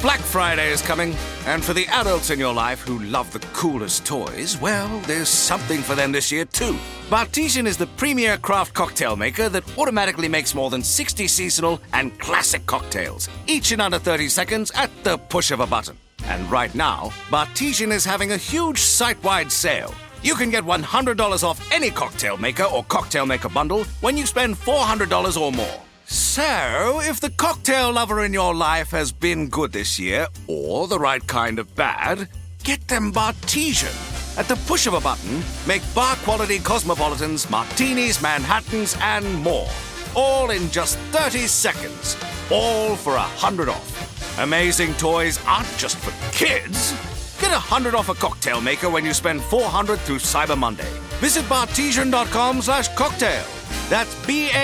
Black Friday is coming, and for the adults in your life who love the coolest toys, well, there's something for them this year too. Bartesian is the premier craft cocktail maker that automatically makes more than 60 seasonal and classic cocktails, each in under 30 seconds at the push of a button. And right now, Bartesian is having a huge site-wide sale. You can get $100 off any cocktail maker or cocktail maker bundle when you spend $400 or more. So, if the cocktail lover in your life has been good this year, or the right kind of bad, get them Bartesian. At the push of a button, make bar-quality cosmopolitans, martinis, Manhattans, and more. All in just 30 seconds. All for $100 off. Amazing toys aren't just for kids. Get $100 off a cocktail maker when you spend $400 through Cyber Monday. Visit Bartesian.com/cocktail. That's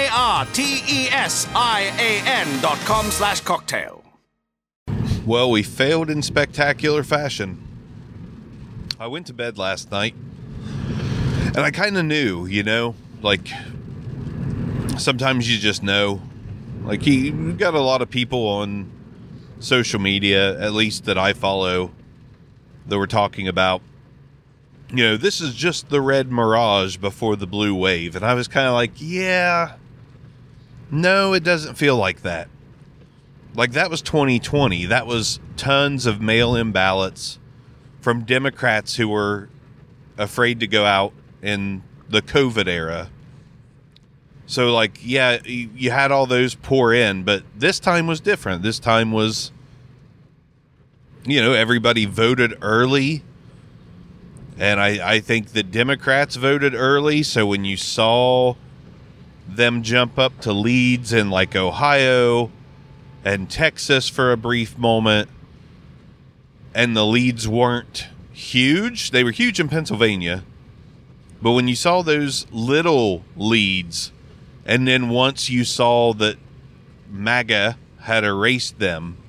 BARTESIAN.com/cocktail. Well, we failed in spectacular fashion. I went to bed last night, and I kind of knew, like, sometimes you just know. Like, you got a lot of people on social media, at least that I follow, that were talking about, this is just the red mirage before the blue wave. And I was kind of like, yeah, no, it doesn't feel like that. Like, that was 2020. That was tons of mail-in ballots from Democrats who were afraid to go out in the COVID era. So, like, yeah, you had all those pour in, but this time was different. This time was, everybody voted early. And I think the Democrats voted early, so when you saw them jump up to leads in, like, Ohio and Texas for a brief moment, and the leads weren't huge. They were huge in Pennsylvania. But when you saw those little leads, and then once you saw that MAGA had erased them,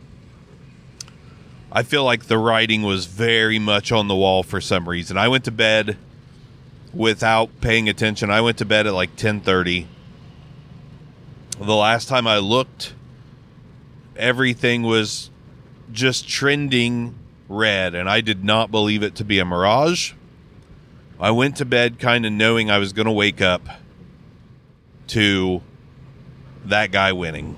I feel like the writing was very much on the wall for some reason. I went to bed without paying attention. I went to bed at like 10:30. The last time I looked, everything was just trending red, and I did not believe it to be a mirage. I went to bed kind of knowing I was going to wake up to that guy winning.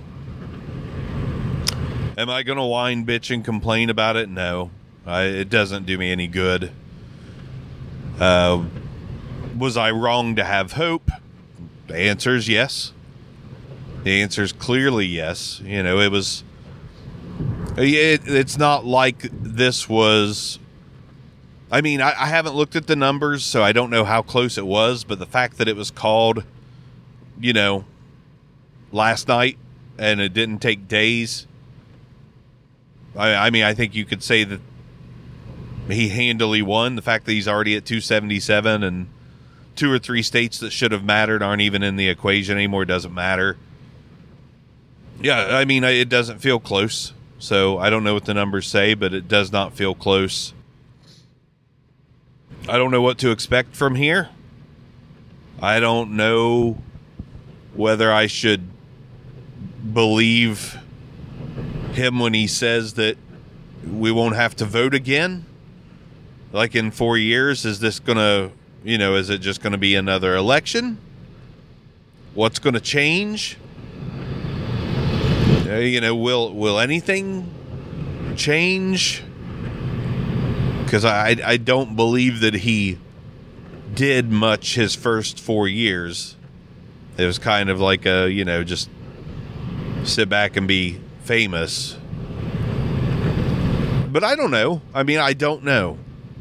Am I going to whine, bitch, and complain about it? No. It doesn't do me any good. Was I wrong to have hope? The answer is yes. The answer is clearly yes. It was... It's not like this was... I mean, I haven't looked at the numbers, so I don't know how close it was, but the fact that it was called, last night, and it didn't take days... I mean, I think you could say that he handily won. The fact that he's already at 277 and 2 or 3 states that should have mattered aren't even in the equation anymore doesn't matter. Yeah, I mean, it doesn't feel close. So I don't know what the numbers say, but it does not feel close. I don't know what to expect from here. I don't know whether I should believe him when he says that we won't have to vote again. Like in 4 years, is this going to, is it just going to be another election? What's going to change? Will anything change? Because I don't believe that he did much his first 4 years. It was kind of like just sit back and be famous. But I don't know. I mean, I don't know.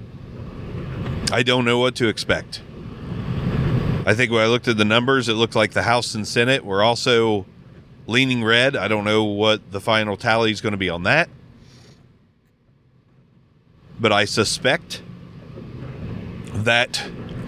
I don't know what to expect. I think when I looked at the numbers, it looked like the House and Senate were also leaning red. I don't know what the final tally is going to be on that. But I suspect that,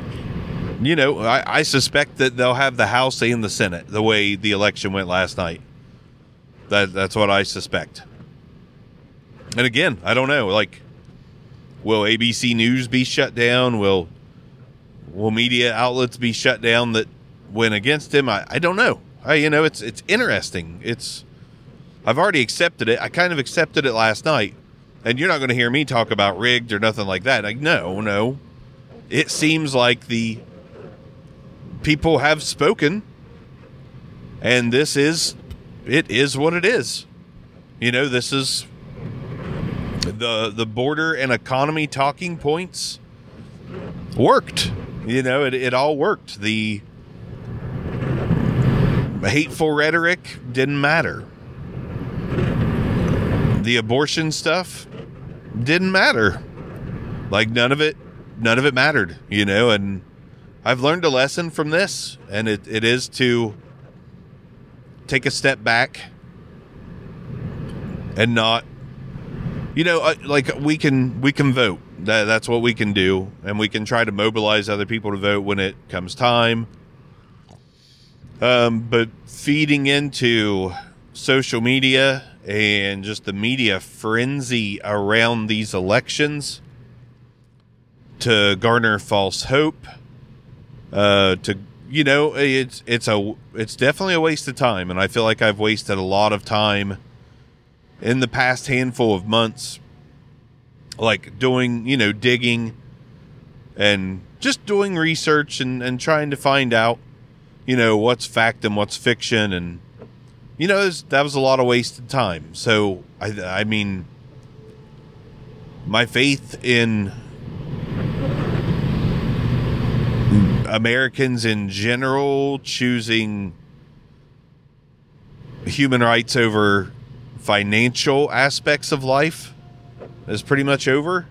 I suspect that they'll have the House and the Senate the way the election went last night. That's what I suspect. And again, I don't know. Like, will ABC News be shut down? Will media outlets be shut down that went against him? I don't know. It's interesting. I've already accepted it. I kind of accepted it last night. And you're not going to hear me talk about rigged or nothing like that. Like, no. It seems like the people have spoken. And it is what it is. This is the border and economy talking points worked. It all worked. The hateful rhetoric didn't matter. The abortion stuff didn't matter. Like none of it mattered, and I've learned a lesson from this, and it is to take a step back and not, like we can vote. That's what we can do, and we can try to mobilize other people to vote when it comes time. But feeding into social media and just the media frenzy around these elections to garner false hope, it's definitely a waste of time, and I feel like I've wasted a lot of time in the past handful of months, like doing, digging and just doing research and trying to find out, what's fact and what's fiction. And, that was a lot of wasted time. So, I mean, my faith in Americans in general choosing human rights over financial aspects of life is pretty much over.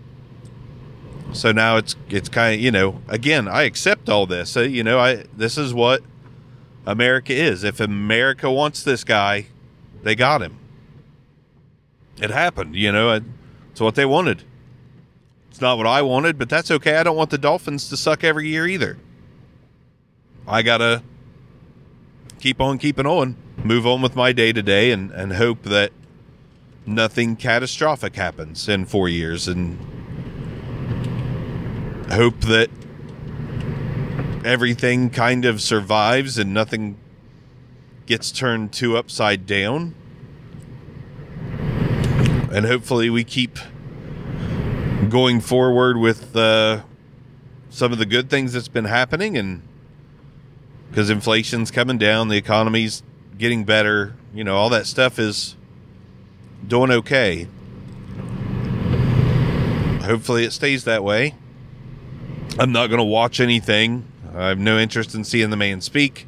So now it's kind of, again, I accept all this. This is what America is. If America wants this guy, they got him. It happened, it's what they wanted. It's not what I wanted, but that's okay. I don't want the Dolphins to suck every year either. I gotta keep on keeping on, move on with my day to day, and hope that nothing catastrophic happens in 4 years, and hope that everything kind of survives and nothing gets turned too upside down. And hopefully we keep going forward with some of the good things that's been happening, and because inflation's coming down, the economy's getting better, all that stuff is doing okay. Hopefully it stays that way. I'm not going to watch anything. I have no interest in seeing the man speak.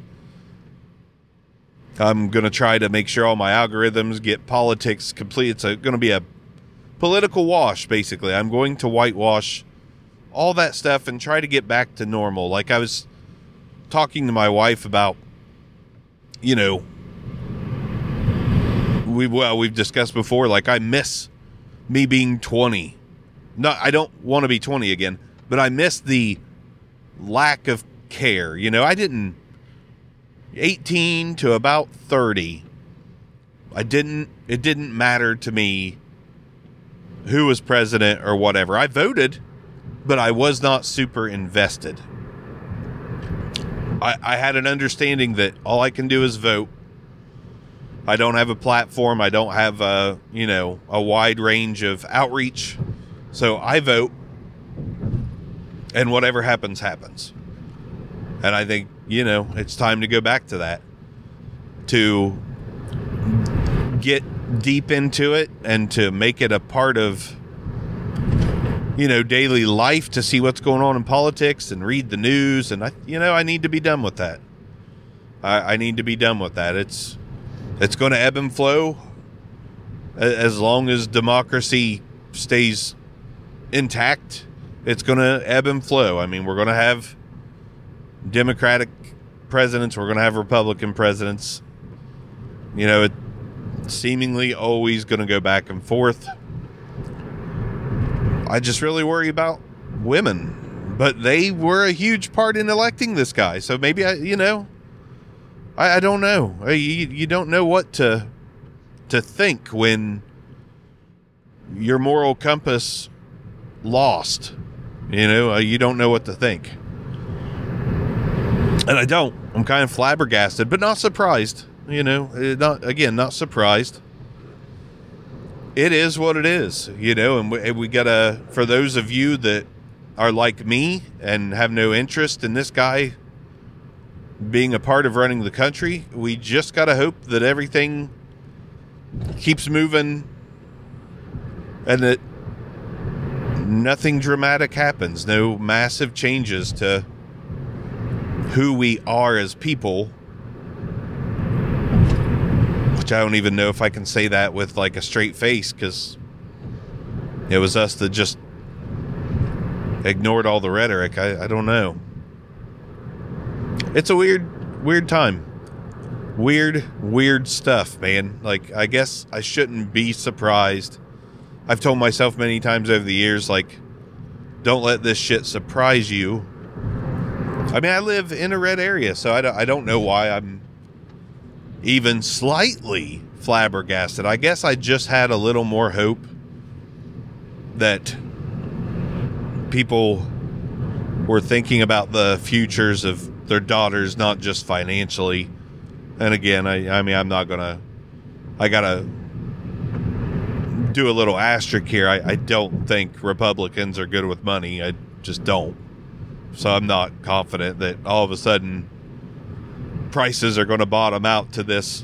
I'm going to try to make sure all my algorithms get politics complete. It's going to be a political wash, basically. I'm going to whitewash all that stuff and try to get back to normal. Like I was talking to my wife about, we've discussed before, like I miss me being 20. No, I don't want to be 20 again, but I miss the lack of care. I didn't, 18 to about 30, it didn't matter to me who was president or whatever. I voted, but I was not super invested. I had an understanding that all I can do is vote. I don't have a platform. I don't have a wide range of outreach. So I vote, and whatever happens, happens. And I think, it's time to go back to that, to get deep into it and to make it a part of, daily life, to see what's going on in politics and read the news. And I need to be done with that. I need to be done with that. It's going to ebb and flow as long as democracy stays intact. It's going to ebb and flow. I mean, we're going to have Democratic presidents. We're going to have Republican presidents. It's seemingly always going to go back and forth. I just really worry about women, but they were a huge part in electing this guy. So maybe I don't know. You don't know what to think when your moral compass lost. You don't know what to think. And I don't. I'm kind of flabbergasted, but not surprised. not surprised. It is what it is, and we gotta, for those of you that are like me and have no interest in this guy being a part of running the country, we just gotta hope that everything keeps moving and that nothing dramatic happens, no massive changes to who we are as people, which I don't even know if I can say that with like a straight face, because it was us that just ignored all the rhetoric. I don't know. It's a weird time. Weird stuff, man. Like, I guess I shouldn't be surprised. I've told myself many times over the years, like, don't let this shit surprise you. I mean, I live in a red area, so I don't know why I'm even slightly flabbergasted. I guess I just had a little more hope that people were thinking about the futures of their daughters, not just financially. And again, I mean, I gotta do a little asterisk here. I don't think Republicans are good with money. I just don't. So I'm not confident that all of a sudden prices are going to bottom out to this,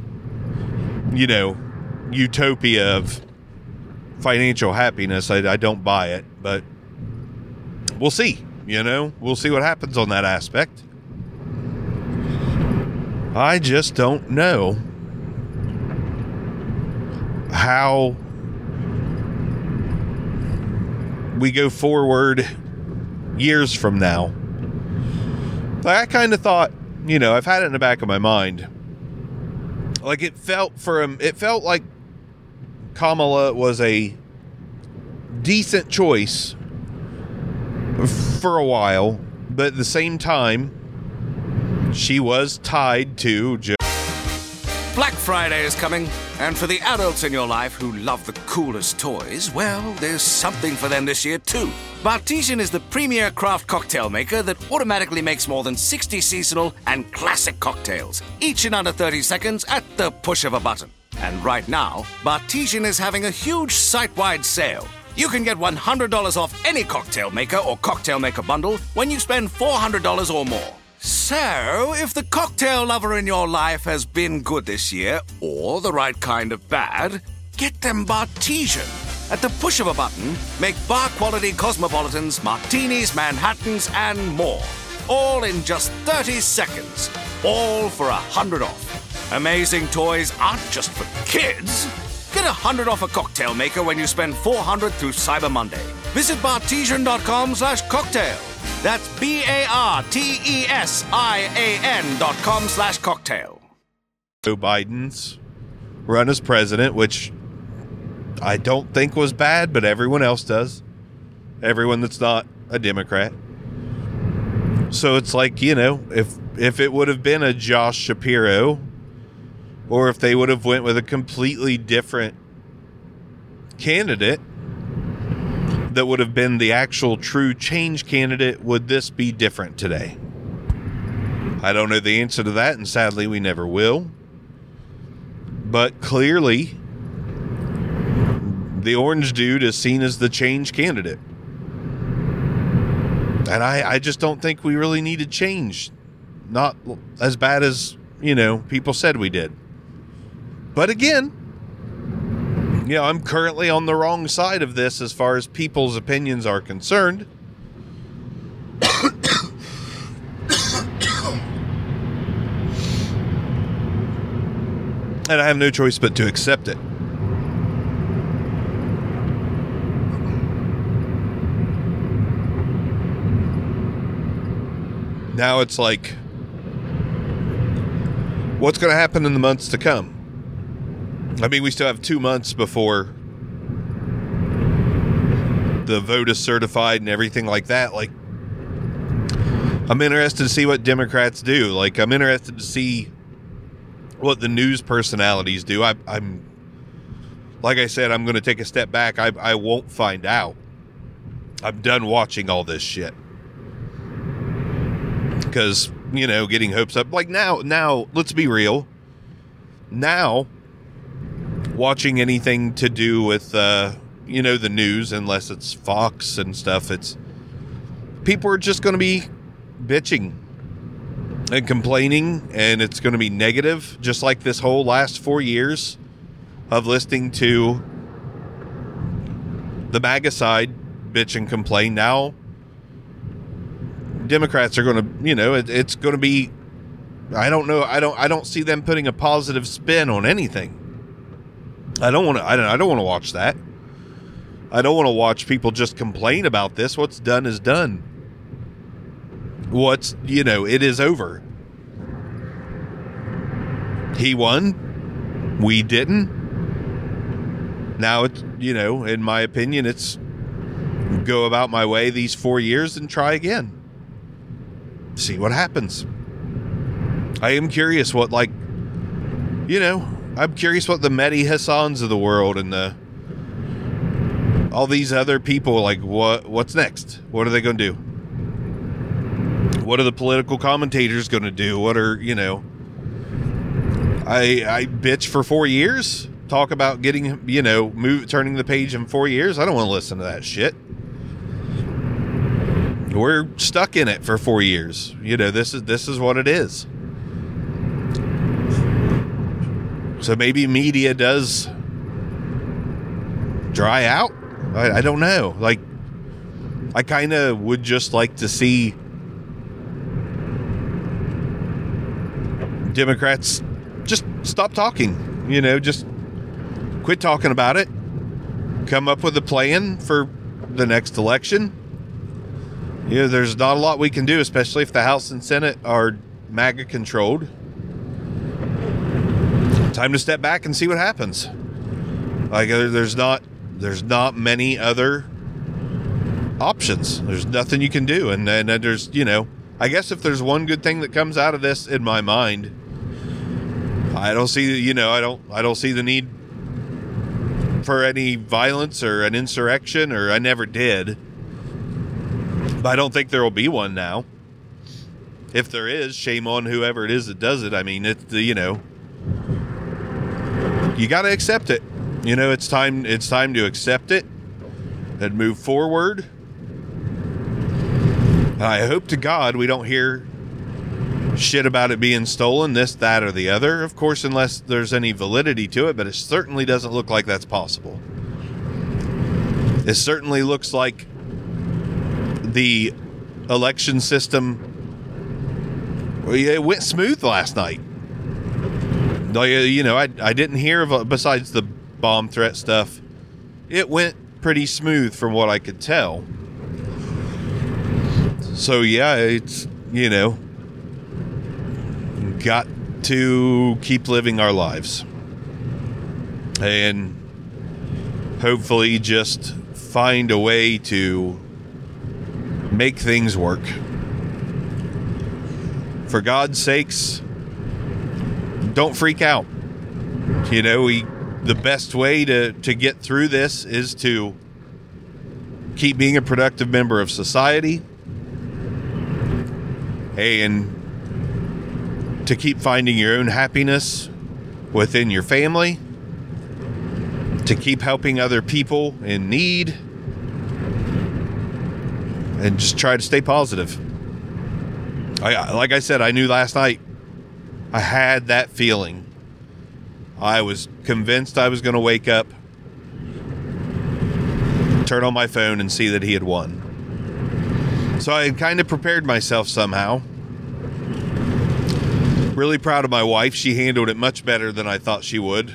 utopia of financial happiness. I don't buy it, but we'll see. We'll see what happens on that aspect. I just don't know how we go forward years from now. I kind of thought, I've had it in the back of my mind. Like, it felt like Kamala was a decent choice for a while, but at the same time, she was tied to Joe. Black Friday is coming, and for the adults in your life who love the coolest toys, well, there's something for them this year too. Bartesian is the premier craft cocktail maker that automatically makes more than 60 seasonal and classic cocktails, each in under 30 seconds at the push of a button. And right now, Bartesian is having a huge site-wide sale. You can get $100 off any cocktail maker or cocktail maker bundle when you spend $400 or more. So, if the cocktail lover in your life has been good this year, or the right kind of bad, get them Bartesian. At the push of a button, make bar-quality cosmopolitans, martinis, Manhattans, and more. All in just 30 seconds. All for $100 off. Amazing toys aren't just for kids. Get $100 off a cocktail maker when you spend $400 through Cyber Monday. Visit bartesian.com/cocktail. That's BARTESIAN.com/cocktail. Joe Biden's run as president, which I don't think was bad, but everyone else does. Everyone that's not a Democrat. So it's like, if it would have been a Josh Shapiro, or if they would have went with a completely different candidate that would have been the actual true change candidate, would this be different today? I don't know the answer to that, and sadly we never will. But clearly, the orange dude is seen as the change candidate. And I just don't think we really needed change. Not as bad as, people said we did. But again, I'm currently on the wrong side of this as far as people's opinions are concerned. And I have no choice but to accept it. Now it's like, what's going to happen in the months to come? I mean, we still have 2 months before the vote is certified and everything like that. Like, I'm interested to see what Democrats do. Like, I'm interested to see what the news personalities do. I'm like I said, I'm going to take a step back. I won't find out. I'm done watching all this shit. Because, getting hopes up. Like, now, let's be real. now, watching anything to do with, the news, unless it's Fox and stuff, people are just going to be bitching and complaining, and it's going to be negative, just like this whole last 4 years of listening to the MAGA side bitch and complain. Now, Democrats are going to, it's going to be, I don't know, I don't see them putting a positive spin on anything. I don't want to watch that. I don't want to watch people just complain about this. What's done is done. It is over. He won. We didn't. Now it's, in my opinion, it's go about my way these 4 years and try again. See what happens. I am curious what, I'm curious what the Mehdi Hassans of the world and all these other people, what's next? What are they going to do? What are the political commentators going to do? What are, I bitch for 4 years, talk about getting, turning the page in 4 years. I don't want to listen to that shit. We're stuck in it for 4 years. This is what it is. So maybe media does dry out. I don't know. I kind of would just like to see Democrats just stop talking, just quit talking about it, come up with a plan for the next election. There's not a lot we can do, especially if the House and Senate are MAGA controlled. Time to step back and see what happens. There's not many other options. There's nothing you can do. And there's, I guess if there's one good thing that comes out of this in my mind, I don't see, I don't see the need for any violence or an insurrection, or I never did. But I don't think there will be one now. If there is, shame on whoever it is that does it. I mean, you got to accept it. It's time to accept it and move forward. I hope to God we don't hear shit about it being stolen, this, that, or the other. Of course, unless there's any validity to it, but it certainly doesn't look like that's possible. It certainly looks like the election system, it went smooth last night. I didn't hear of, besides the bomb threat stuff, it went pretty smooth from what I could tell. So yeah, it's, got to keep living our lives and hopefully just find a way to make things work. For God's sakes, don't freak out. The best way to get through this is to keep being a productive member of society and to keep finding your own happiness within your family, to keep helping other people in need, and just try to stay positive. Like I said, I knew last night, I had that feeling. I was convinced I was going to wake up, turn on my phone, and see that he had won. So I had kind of prepared myself somehow. Really proud of my wife. She handled it much better than I thought she would.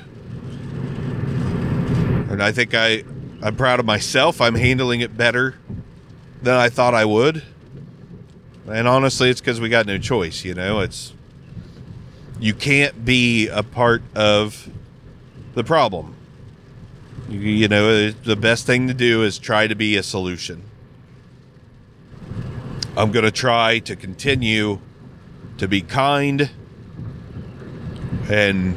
And I think I'm proud of myself. I'm handling it better than I thought I would. And honestly, it's because we got no choice, you can't be a part of the problem. The best thing to do is try to be a solution. I'm going to try to continue to be kind and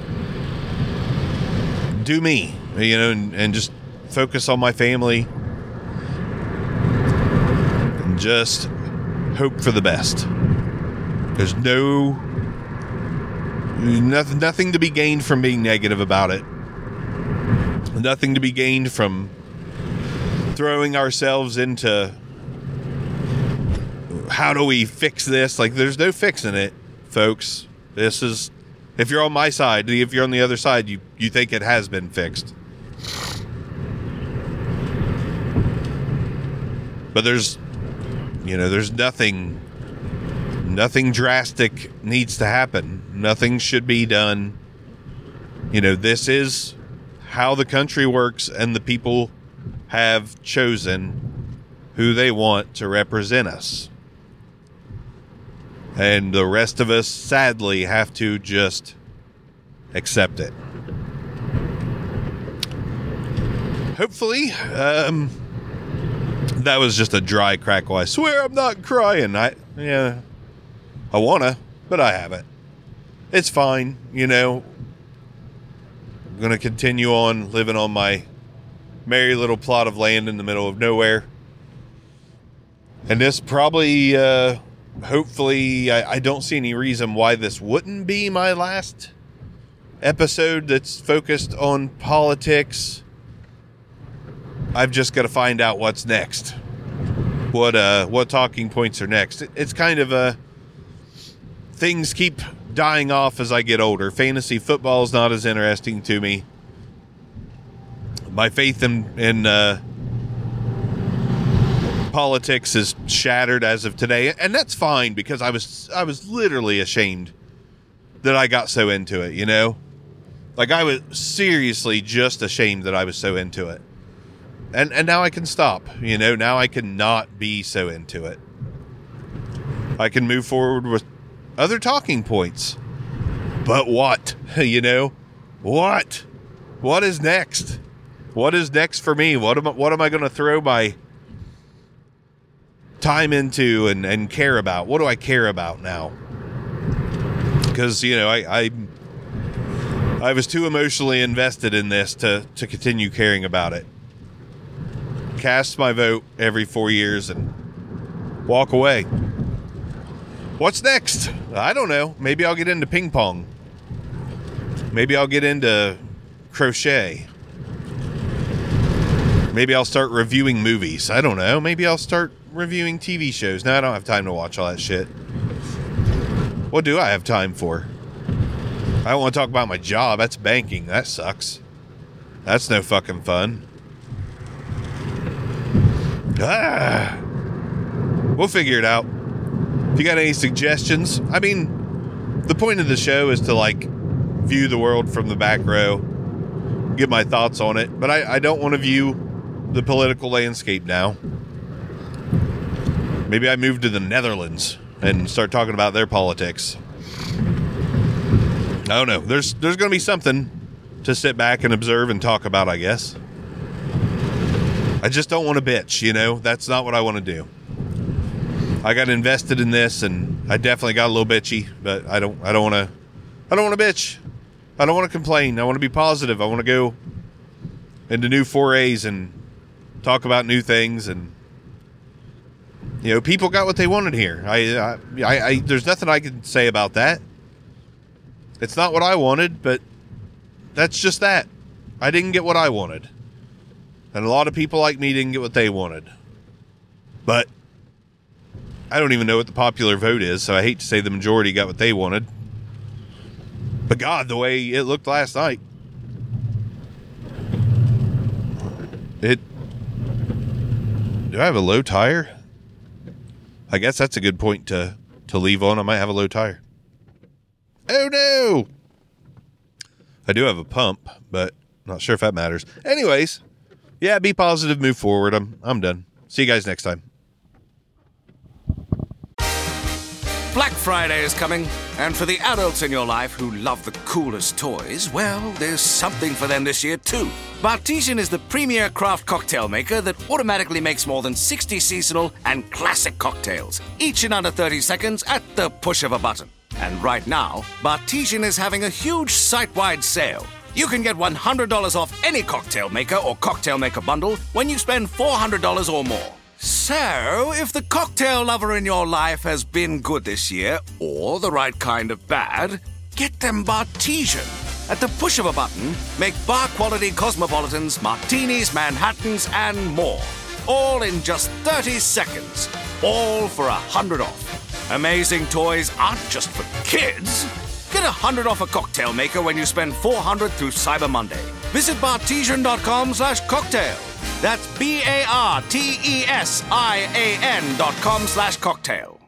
do me, and just focus on my family and just hope for the best. There's no Nothing to be gained from being negative about it. Nothing to be gained from throwing ourselves into how do we fix this? Like, there's no fixing it, folks. This is, if you're on my side, if you're on the other side, you think it has been fixed. But there's nothing drastic needs to happen. Nothing should be done. This is how the country works, and the people have chosen who they want to represent us. And the rest of us, sadly, have to just accept it. Hopefully, that was just a dry crackle. I swear I'm not crying. I wanna, but I haven't. It's fine, I'm gonna continue on living on my merry little plot of land in the middle of nowhere. And this probably, hopefully, I don't see any reason why this wouldn't be my last episode that's focused on politics. I've just got to find out what's next. What talking points are next. It's kind of things keep dying off as I get older. Fantasy football is not as interesting to me. My faith in politics is shattered as of today, and that's fine, because I was literally ashamed that I got so into it, Like, I was seriously just ashamed that I was so into it. And now I can stop, now I can not be so into it. I can move forward with other talking points. But what? What? What is next? What is next for me? What am I going to throw my time into and care about? What do I care about now? Because, I was too emotionally invested in this to continue caring about it. Cast my vote every 4 years and walk away. What's next? I don't know. Maybe I'll get into ping pong. Maybe I'll get into crochet. Maybe I'll start reviewing movies. I don't know. Maybe I'll start reviewing TV shows. No, I don't have time to watch all that shit. What do I have time for? I don't want to talk about my job. That's banking. That sucks. That's no fucking fun. We'll figure it out. If you got any suggestions, the point of the show is to view the world from the back row, give my thoughts on it, but I don't want to view the political landscape now. Maybe I move to the Netherlands and start talking about their politics. I don't know. There's going to be something to sit back and observe and talk about, I guess. I just don't want to bitch, That's not what I want to do. I got invested in this, and I definitely got a little bitchy, but I don't want to bitch. I don't want to complain. I want to be positive. I want to go into new forays and talk about new things, and people got what they wanted here. I there's nothing I can say about that. It's not what I wanted, but that's just that. I didn't get what I wanted. And a lot of people like me didn't get what they wanted. But I don't even know what the popular vote is, so I hate to say the majority got what they wanted. But God, the way it looked last night. Do I have a low tire? I guess that's a good point to leave on. I might have a low tire. Oh no! I do have a pump, but not sure if that matters. Anyways, yeah, be positive, move forward. I'm done. See you guys next time. Black Friday is coming, and for the adults in your life who love the coolest toys, well, there's something for them this year too. Bartesian is the premier craft cocktail maker that automatically makes more than 60 seasonal and classic cocktails, each in under 30 seconds at the push of a button. And right now, Bartesian is having a huge site-wide sale. You can get $100 off any cocktail maker or cocktail maker bundle when you spend $400 or more. So, if the cocktail lover in your life has been good this year, or the right kind of bad, get them Bartesian. At the push of a button, make bar-quality Cosmopolitans, Martinis, Manhattans, and more. All in just 30 seconds. All for $100 off. Amazing toys aren't just for kids. Get $100 off a cocktail maker when you spend $400 through Cyber Monday. Visit Bartesian.com/cocktail. That's BARTESIAN.com/cocktail.